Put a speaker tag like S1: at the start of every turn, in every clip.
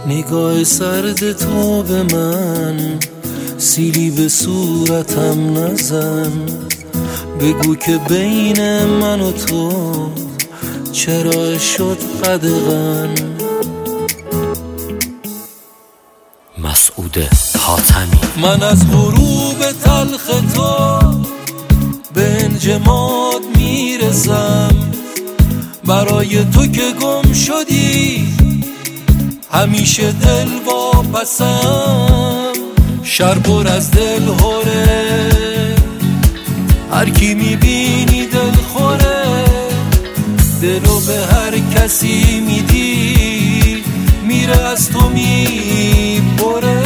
S1: نگاه سرد تو به من، سیلی به صورتم نزن. بگو که بین من و تو چرا شد قدغن.
S2: مسعود حاتمی.
S1: من از غروب تلخ تو به انجماد میرسم، برای تو که گم شدی همیشه دل واپسم. شهر پر از دل هره، هر کی میبینی دل خوره. دلو به هر کسی میدی میره از تو میبره.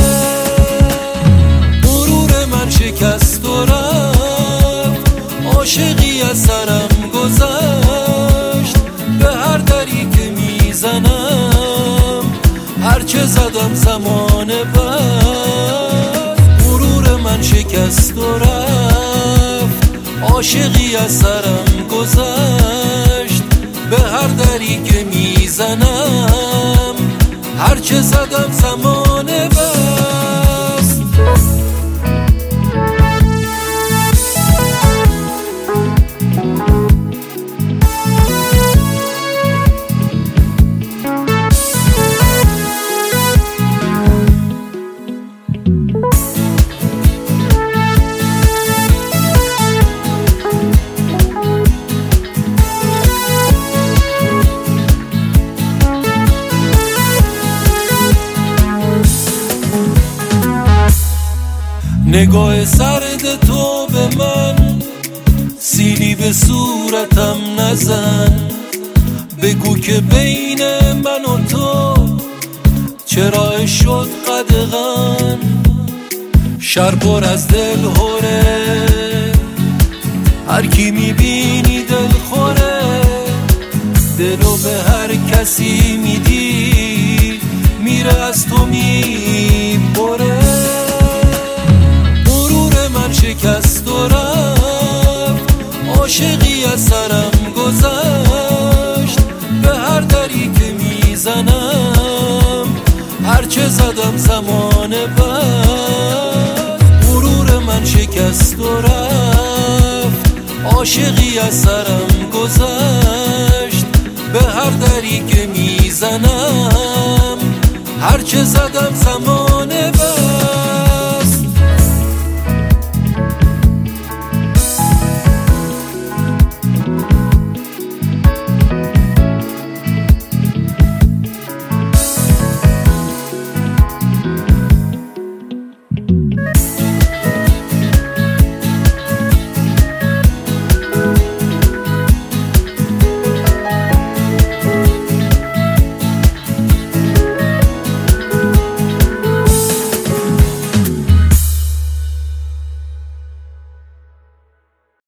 S1: غرور من شکست و رفت، عاشقی از سرم گذشت. به هر دری که میزنم هرچه زدم زمان بعد. غرور من شکست و رفت، عاشقی از سرم گذشت. به هر دری که میزنم هرچه زدم زمان بست. نگاه سرد تو به من، سیلی به صورتم نزن. بگو که بین من و تو چرا شد قدغن. شهر پر از دل هره، هر کی میبینی دل خوره. دلو به هر کسی میدی میره از تو میبره. شکست و رفت، عاشقی از سرم گذشت. به هر دری که میزنم هرچه زدم زمان بعد. غرور من شکست و رفت، عاشقی از سرم گذشت. به هر دری که میزنم هرچه زدم زمان